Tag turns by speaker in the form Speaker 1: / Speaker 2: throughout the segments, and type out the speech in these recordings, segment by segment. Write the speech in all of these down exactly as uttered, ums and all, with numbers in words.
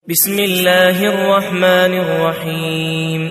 Speaker 1: بسم الله الرحمن الرحيم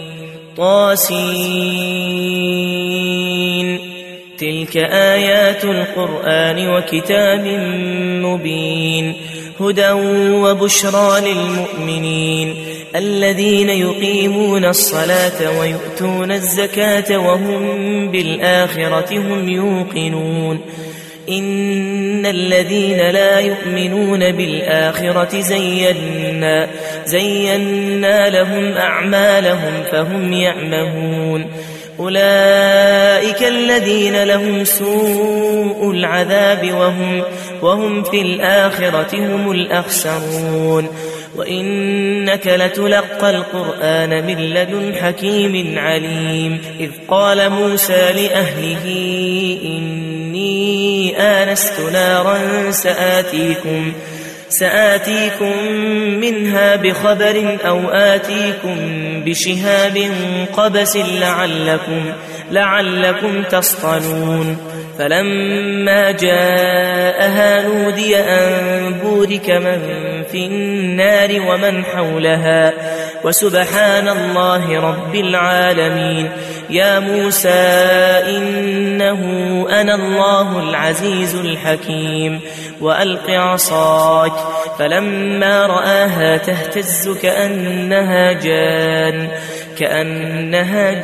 Speaker 1: طاسين تلك آيات القرآن وكتاب مبين هدى وبشرى للمؤمنين الذين يقيمون الصلاة ويؤتون الزكاة وهم بالآخرة هم يوقنون إن الذين لا يؤمنون بالآخرة زينا, زينا لهم أعمالهم فهم يعمهون أولئك الذين لهم سوء العذاب وهم, وهم في الآخرة هم الأخسرون وإنك لتلقى القرآن من لدن حكيم عليم إذ قال موسى لأهله إني آنست نارا سآتيكم, سآتيكم منها بخبر أو آتيكم بشهاب قبس لعلكم, لعلكم تصطلون فلما جاءها نودي أن بورك من في النار ومن حولها وسبحان الله رب العالمين يا موسى إنه أنا الله العزيز الحكيم وألق عصاك فلما رآها تهتز كأنها جان كأنها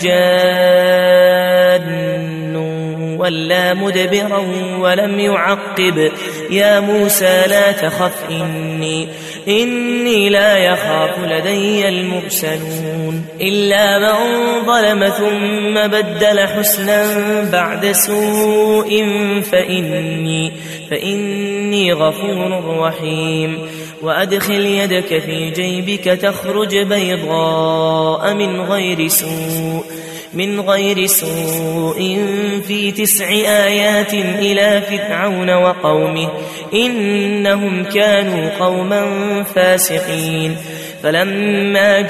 Speaker 1: جان ولا مدبرا ولم يعقب يا موسى لا تخف إني, إني لا يخاف لدي المرسلون إلا من ظلم ثم بدل حسنا بعد سوء فإني, فإني غفور رحيم وأدخل يدك في جيبك تخرج بيضاء من غير سوء من غير سوء في تسع آيات إلى فرعون وقومه إنهم كانوا قوما فاسقين فلما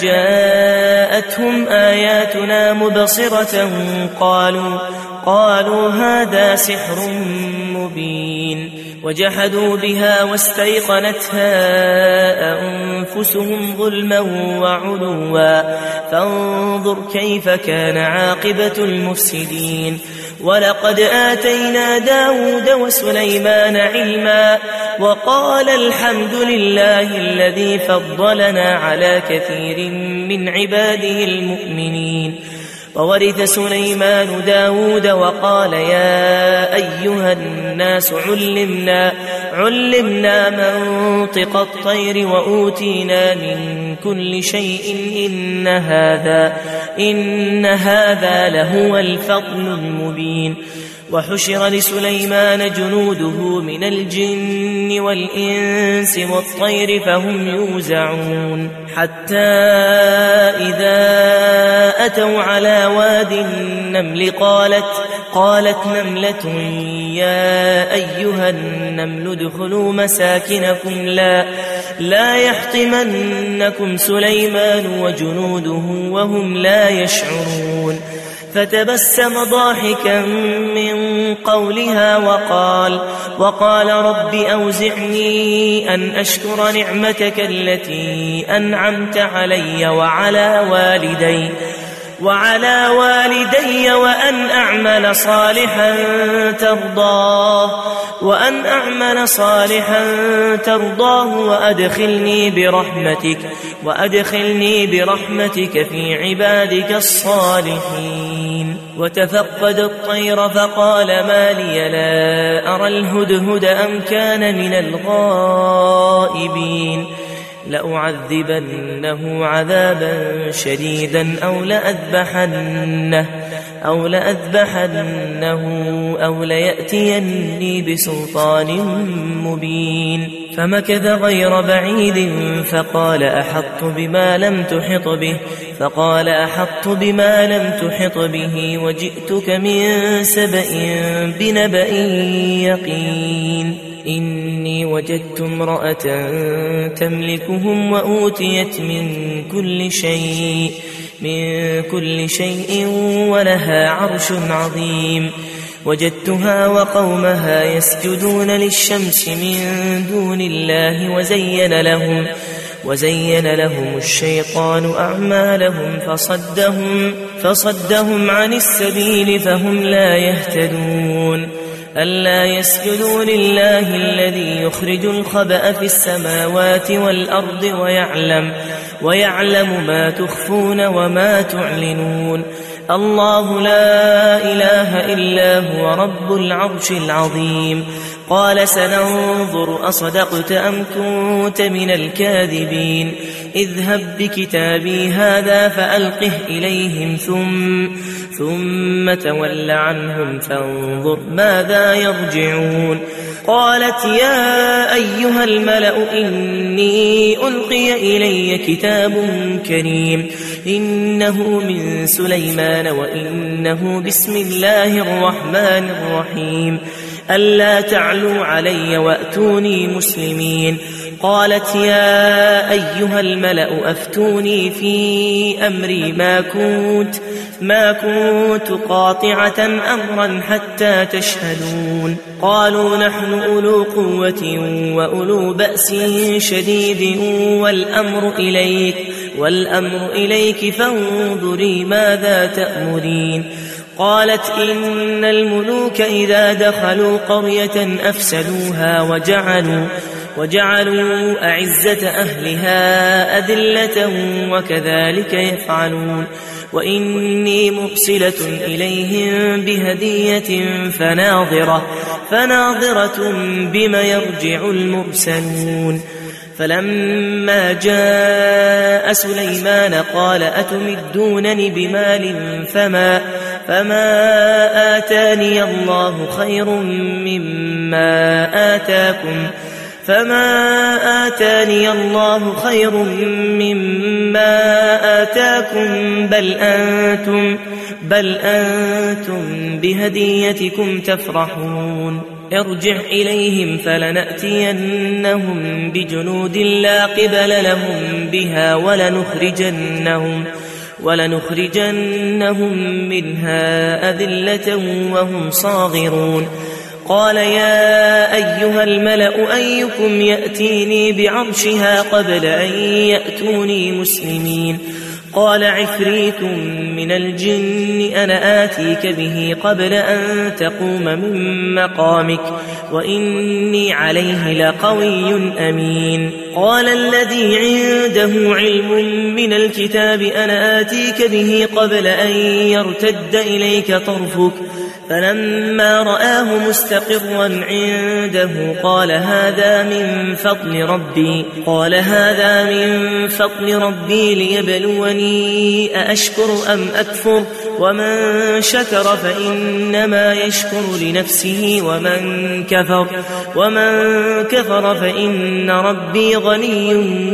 Speaker 1: جاءتهم آياتنا مبصرة قالوا, قالوا هذا سحر مبين وجحدوا بها واستيقنتها أنفسهم ظلما وعلوا فانظر كيف كان عاقبة المفسدين ولقد آتينا داود وسليمان علما وقال الحمد لله الذي فضلنا على كثير من عباده المؤمنين وورث سليمان داود وقال يا أيها الناس علمنا, علمنا منطق الطير وأوتينا من كل شيء إن هذا, إن هذا لهو الفضل المبين وحشر لسليمان جنوده من الجن والإنس والطير فهم يوزعون حتى إذا أتوا على واد النمل قالت, قالت نملة يا أيها النمل ادخلوا مساكنكم لا, لا يحطمنكم سليمان وجنوده وهم لا يشعرون فتبسم ضاحكا من قولها وقال, وقال رب أوزعني أن أشكر نعمتك التي أنعمت علي وعلى والدي وعلى والدي وأن أعمل صالحا ترضاه وأن أعمل صالحا ترضاه وأدخلني برحمتك وأدخلني برحمتك في عبادك الصالحين وتفقد الطير فقال ما لي لا أرى الهدهد أم كان من الغائبين لأعذبنه عذابا شديدا أو لأذبحنه, أو لأذبحنه أو ليأتيني بسلطان مبين فمكث غير بعيد فقال أحطت بما لم تحط به فقال أحطت بما لم تحط به وجئتك من سبأ بنبأ يقين إني وجدت امرأة تملكهم وأوتيت من كل شيء من كل شيء ولها عرش عظيم وجدتها وقومها يسجدون للشمس من دون الله وزين لهم وزين لهم الشيطان أعمالهم فصدهم, فصدهم عن السبيل فهم لا يهتدون ألا يسجدوا لله الذي يخرج الخبأ في السماوات والأرض ويعلم, ويعلم ما تخفون وما تعلنون الله لا إله إلا هو رب العرش العظيم قال سننظر أصدقت أم كنت من الكاذبين اذهب بكتابي هذا فألقه إليهم ثم, ثم تول عنهم فانظر ماذا يرجعون قالت يا أيها الملأ إني ألقي إلي كتاب كريم إنه من سليمان وإنه بسم الله الرحمن الرحيم ألا تعلوا علي وأتوني مسلمين قالت يا أيها الملأ أفتوني في أمري ما كنت, ما كنت قاطعة أمرا حتى تشهدون قالوا نحن أولو قوة وأولو بأس شديد والأمر إليك, والأمر إليك فانظري ماذا تأمرين قالت إن الملوك إذا دخلوا قرية أفسدوها وجعلوا, وجعلوا أعزة أهلها أذلة وكذلك يفعلون وإني مرسلة إليهم بهدية فناظرة, فناظرة بما يرجع المرسلون فلما جاء سليمان قال أتمدونني بمال فما, فما آتاني الله خير مما آتاكم فما آتاني الله خير مما آتاكم بل أنتم, بل أنتم بهديتكم تفرحون ارجع إليهم فلنأتينهم بجنود لا قبل لهم بها ولنخرجنهم, ولنخرجنهم منها أذلة وهم صاغرون قال يا أيها الملأ أيكم يأتيني بعرشها قبل أن يأتوني مسلمين قال عفريت من الجن أنا آتيك به قبل أن تقوم من مقامك وإني عليه لقوي أمين قال الذي عنده علم من الكتاب أنا آتيك به قبل أن يرتد إليك طرفك فلما رآه مستقرا عنده قال هذا من فضل ربي, قال هذا من فضل ربي ليبلوني أأشكر أم أكفر ومن شكر فإنما يشكر لنفسه ومن كفر, ومن كفر فإن ربي غني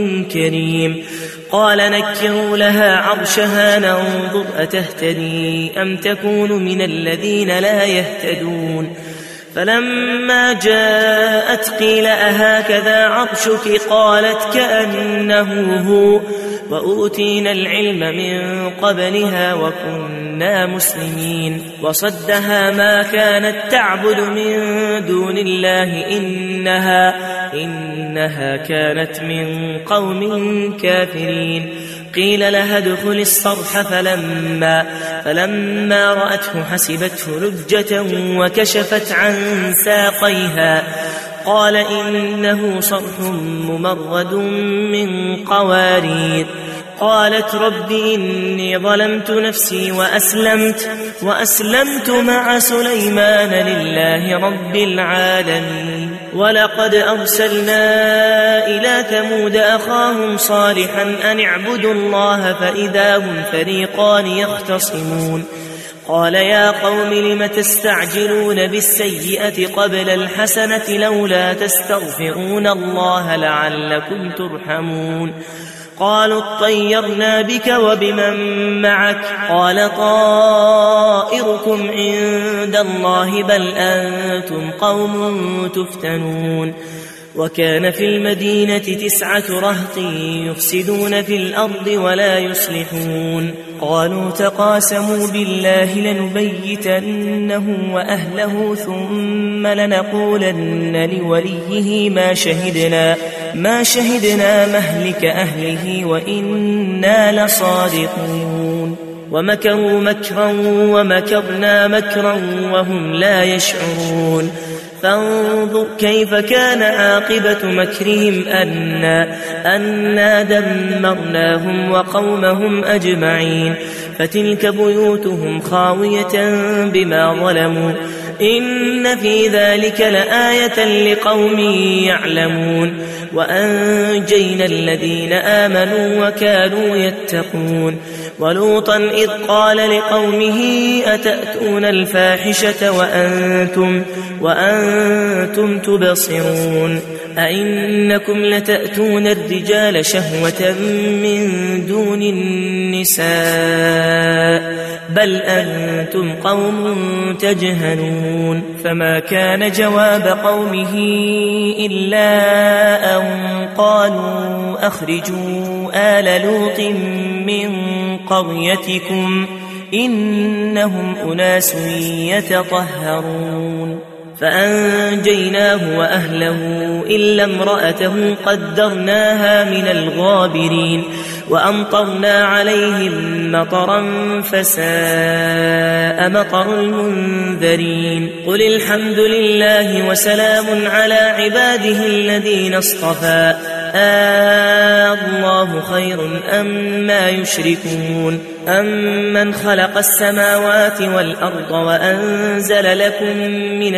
Speaker 1: كريم قال نكروا لها عرشها ننظر أتهتدي أم تكون من الذين لا يهتدون فلما جاءت قيل أهكذا عرشك قالت كأنه هو وأوتينا العلم من قبلها وكنا مسلمين وصدها ما كانت تعبد من دون الله إنها, إنها كانت من قوم كافرين قيل لها ادخل الصرح فلما, فلما رأته حسبته لجة وكشفت عن ساقيها قال إنه صرح ممرد من قوارير قالت رب إني ظلمت نفسي وأسلمت, وأسلمت مع سليمان لله رب العالمين ولقد أرسلنا إلى ثمود أخاهم صالحا أن اعبدوا الله فإذا هم فريقان يختصمون قال يا قوم لم تستعجلون بالسيئة قبل الحسنة لولا تستغفرون الله لعلكم ترحمون قالوا اطيرنا بك وبمن معك قال طائركم عند الله بل أنتم قوم تفتنون وكان في المدينة تسعة رهط يفسدون في الأرض ولا يصلحون قالوا تقاسموا بالله لنبيتنه وأهله ثم لنقولن لوليه ما شهدنا, ما شهدنا مهلك أهله وإنا لصادقون ومكروا مكرا ومكرنا مكرا وهم لا يشعرون فانظر كيف كان عاقبة مكرهم أنا, أنا دمرناهم وقومهم أجمعين فتلك بيوتهم خاوية بما ظلموا إن في ذلك لآية لقوم يعلمون وأنجينا الذين آمنوا وكانوا يتقون ولوطا إذ قال لقومه أتأتون الفاحشة وأنتم, وأنتم تبصرون أئنكم لتأتون الرجال شهوة من دون النساء بل أنتم قوم تجهلون فما كان جواب قومه إلا أن قالوا أخرجوا آل لوط من قريتكم إنهم أناس يتطهرون فأنجيناه وأهله إلا امرأته قدرناها من الغابرين وأمطرنا عليهم مطرا فساء مطر المنذرين قل الحمد لله وسلام على عباده الذين اصطفى الله خير أما يشركون أمن خلق السماوات والأرض وأنزل لكم من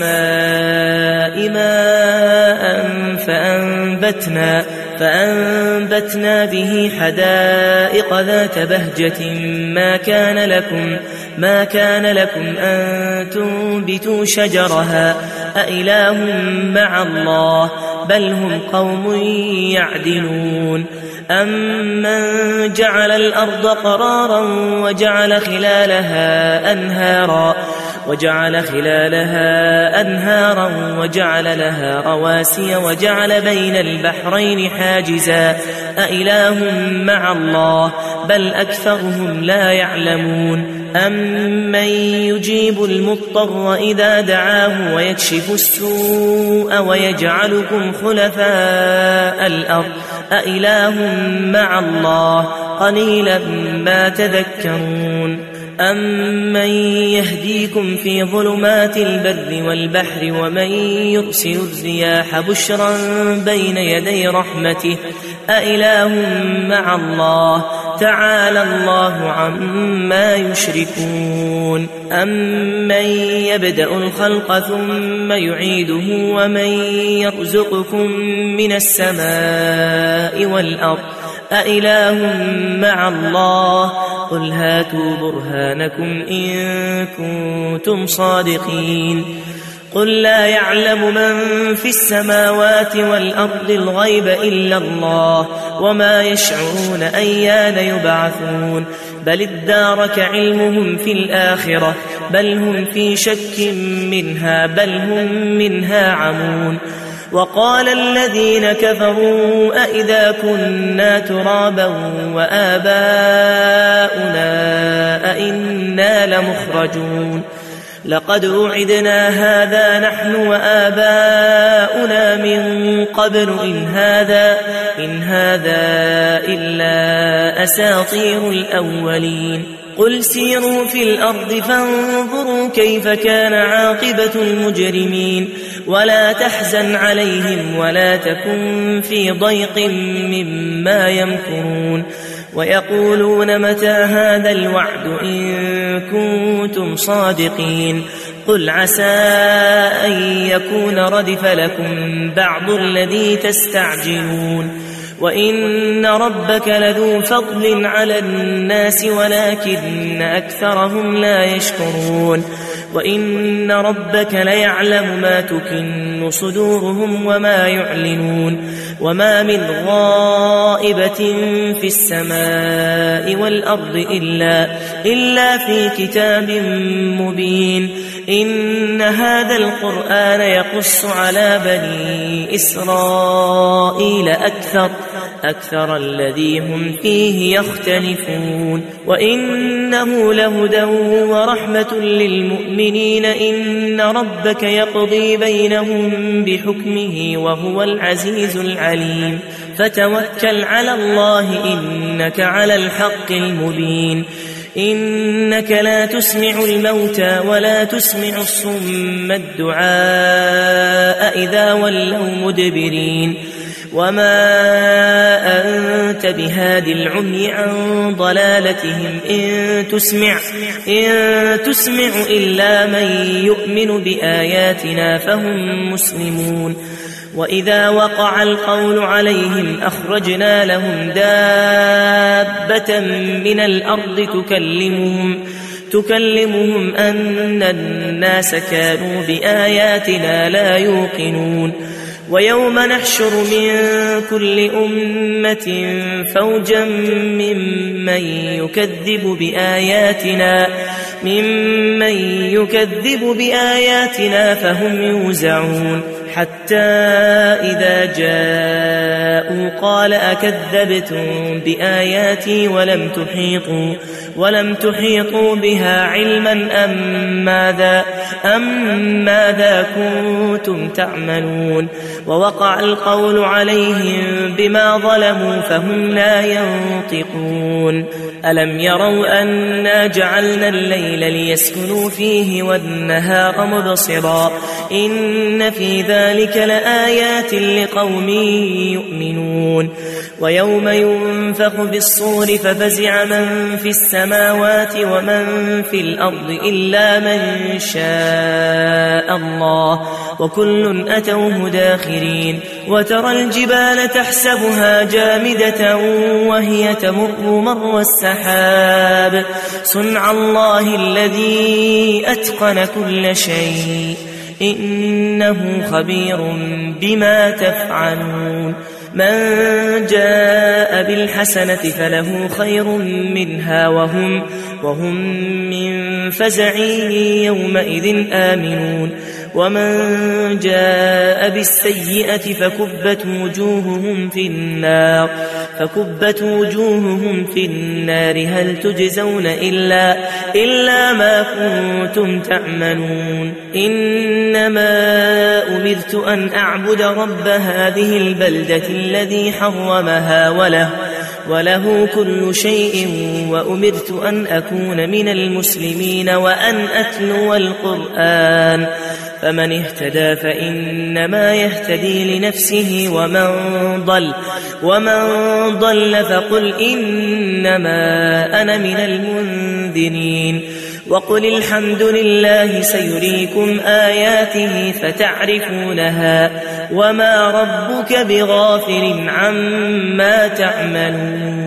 Speaker 1: السماء ماء فأنبتنا, فأنبتنا به حدائق ذات بهجة ما كان لكم, ما كان لكم أن تنبتوا شجرها أإله مع الله بل هم قوم يعدلون أمن جعل الأرض قرارا وجعل خلالها أنهارا وجعل خلالها أنهارا وجعل لها رواسي وجعل بين البحرين حاجزا أإله مع الله بل أكثرهم لا يعلمون أمن يجيب المضطر إذا دعاه ويكشف السوء ويجعلكم خلفاء الأرض أإله مع الله قليلا ما تذكرون أمن يهديكم في ظلمات البر والبحر ومن يرسل الرياح بشرا بين يدي رحمته أإله مع الله تعالى الله عما يشركون أمن يبدأ الخلق ثم يعيده ومن يرزقكم من السماء والأرض أإله مع الله قل هاتوا برهانكم إن كنتم صادقين قل لا يعلم من في السماوات والأرض الغيب إلا الله وما يشعرون أيان يبعثون بل ادارك علمهم في الآخرة بل هم في شك منها بل هم منها عمون وقال الذين كفروا أئذا كنا ترابا وآباؤنا أئنا لمخرجون لقد وعدنا هذا نحن وآباؤنا من قبل إن هذا, إن هذا إلا أساطير الأولين قل سيروا في الأرض فانظروا كيف كان عاقبة المجرمين ولا تحزن عليهم ولا تكن في ضيق مما يمكرون ويقولون متى هذا الوعد إن كنتم صادقين قل عسى أن يكون ردف لكم بعض الذي تستعجلون وإن ربك لذو فضل على الناس ولكن أكثرهم لا يشكرون وإن ربك ليعلم ما تكن صدورهم وما يعلنون وما من غائبة في السماء والأرض إلا, إلا في كتاب مبين إن هذا القرآن يقص على بني إسرائيل أكثر, أكثر الذي هم فيه يختلفون وإنه لهدى ورحمة للمؤمنين المؤمنين إن ربك يقضي بينهم بحكمه وهو العزيز العليم فتوكل على الله إنك على الحق المبين إنك لا تسمع الموتى ولا تسمع الصم الدعاء إذا ولوا مدبرين وما أنت بهادي العمي عن ضلالتهم إن تسمع, إن تسمع إلا من يؤمن بآياتنا فهم مسلمون وإذا وقع القول عليهم أخرجنا لهم دابة من الأرض تكلمهم, تكلمهم أن الناس كانوا بآياتنا لا يوقنون ويوم نحشر من كل أمة فوجا ممن يكذب بآياتنا ممن يكذب بآياتنا فهم يوزعون حتى إذا جاءوا قال أكذبتم بآياتي ولم تحيطوا ولم تحيطوا بها علما أم ماذا, أم ماذا كنتم تعملون ووقع القول عليهم بما ظلموا فهم لا ينطقون ألم يروا أنا جعلنا الليل ليسكنوا فيه والنهار مبصرا إن في ذلك لآيات لقوم يؤمنون ويوم ينفخ بالصور ففزع من في السماوات ومن في الأرض إلا من شاء الله وكل أتوه داخرين وترى الجبال تحسبها جامدة وهي تمر مر السحاب صنع الله الذي أتقن كل شيء إنه خبير بما تفعلون من جاء بالحسنة فله خير منها وهم, وهم من فزع يومئذ آمنون ومن جاء بالسيئة فكبت وجوههم في النار فكبت وجوههم في النار هل تجزون إلا, إلا ما كنتم تعملون إنما أمرت أن أعبد رب هذه البلدة الذي حرمها وله, وله كل شيء وأمرت أن أكون من المسلمين وأن أتلو القرآن فمن اهتدى فإنما يهتدي لنفسه ومن ضل, ومن ضل فقل إنما أنا من المنذرين وقل الحمد لله سيريكم آياته فتعرفونها وما ربك بغافل عما تعملون